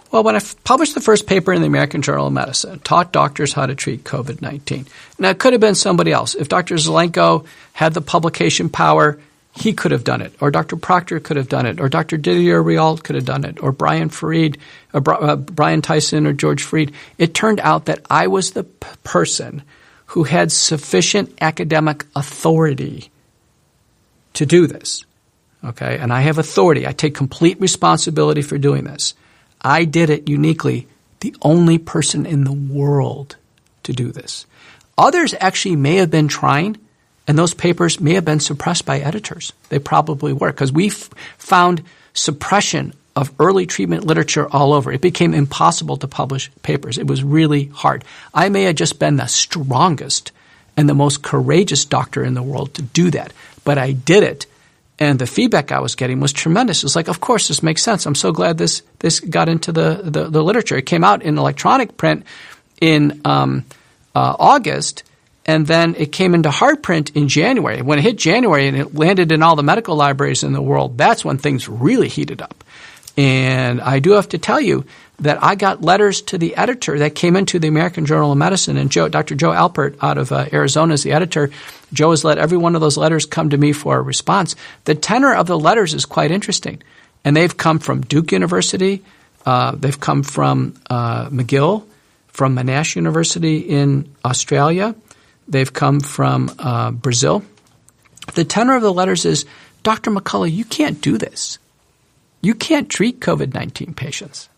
Well, when I published the first paper in the American Journal of Medicine, taught doctors how to treat COVID-19. Now, it could have been somebody else. If Dr. Zelenko had the publication power, he could have done it, or Dr. Proctor could have done it, or Dr. Didier Riault could have done it, or Brian Tyson or George Freed. It turned out that I was the person who had sufficient academic authority to do this. Okay, and I have authority. I take complete responsibility for doing this. I did it uniquely, the only person in the world to do this. Others actually may have been trying, and those papers may have been suppressed by editors. They probably were, because we found suppression of early treatment literature all over. It became impossible to publish papers. It was really hard. I may have just been the strongest and the most courageous doctor in the world to do that, but I did it. And the feedback I was getting was tremendous. It's like, of course, this makes sense. I'm so glad this got into the literature. It came out in electronic print in August, and then it came into hard print in January. When it hit January and it landed in all the medical libraries in the world, that's when things really heated up. And I do have to tell you that I got letters to the editor that came into the American Journal of Medicine, and Dr. Joe Alpert out of Arizona is the editor. Joe has let every one of those letters come to me for a response. The tenor of the letters is quite interesting, and they've come from Duke University. They've come from McGill, from Monash University in Australia. They've come from Brazil. The tenor of the letters is, Dr. McCullough, you can't do this. You can't treat COVID-19 patients.